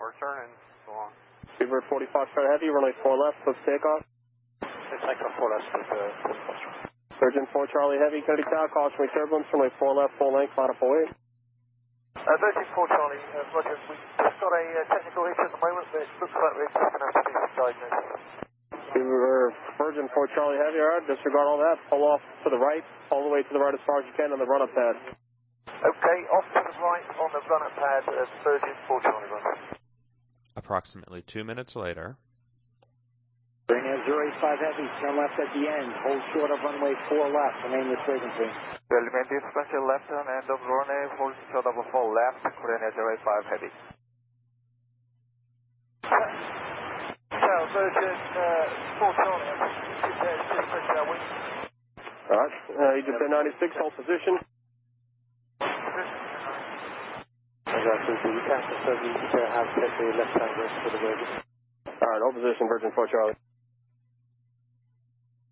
return and so on. Speedbird 40 Foxtrot Heavy, runway 4 left, close takeoff. It's like a 4 left with 40 Foxtrot. Surgeon 4 Charlie Heavy, Kennedy Tower, cautionary turbulence, runway 4 left, full length, line up away. Virgin 4 Charlie, Roger, we've just got a technical issue at the moment, but it looks like we're just going to have to do some diagnosis. Virgin 4 Charlie Heavy, alright, disregard all that, pull off to the right, all the way to the right as far as you can on the run-up pad. Okay, off to the right on the run-up pad, Virgin 4 Charlie, Roger. Approximately 2 minutes later. Ryanair 085 Heavy, turn left at the end, hold short of runway 4 left, remain with frequency. Remain differential left turn, end of runway, hold short of 4 left, Ryanair 085 Heavy. So, Virgin 4 Charlie, just our wing. Alright, you just at 96, hold position. You can have set the left hand rest for the Virgin. Alright, hold position, Virgin 4 Charlie.